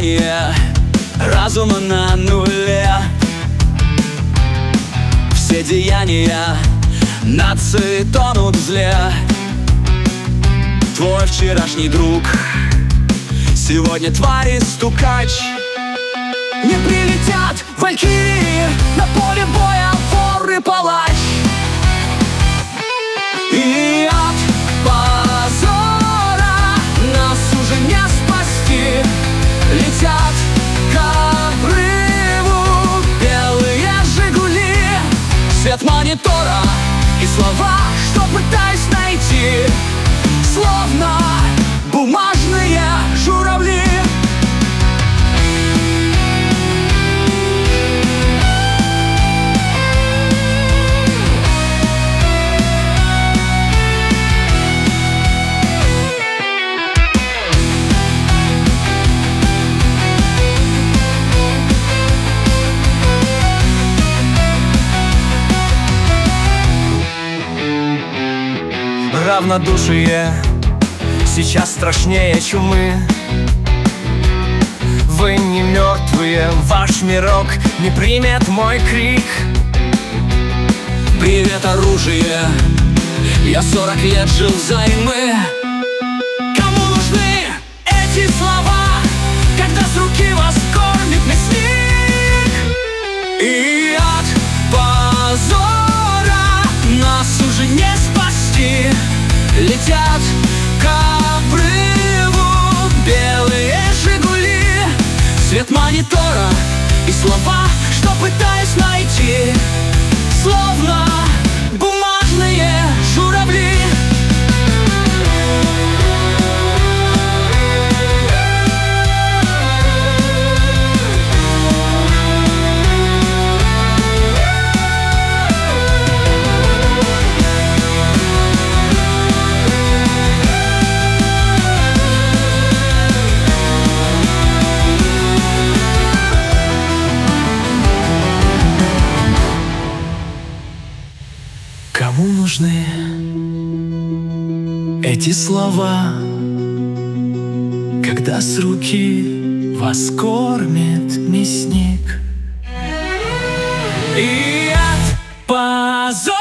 состояние разума на нуле. Все деяния нации тонут в зле. Твой вчерашний друг сегодня тварь и стукач. Не прилетят валькирии на поле боя вор и палач. И от позора нас уже не спасти. Летят к обрыву белые жигули. Свет монитора и слова, что пытаюсь найти, словно бумажные журавли. Равнодушие сейчас страшнее чумы. Вы не мертвые, ваш мирок не примет мой крик. Привет, оружие, я 40 лет жил взаймы. Кому нужны эти слова, когда с руки вас кормит мясник? И от позора нас уже не спасти. Летят к обрыву белые жигули. Свет монитора и слова, что пытаюсь найти, словно бумажные журавли. Кому нужны эти слова, когда с руки вас кормит мясник? И от позора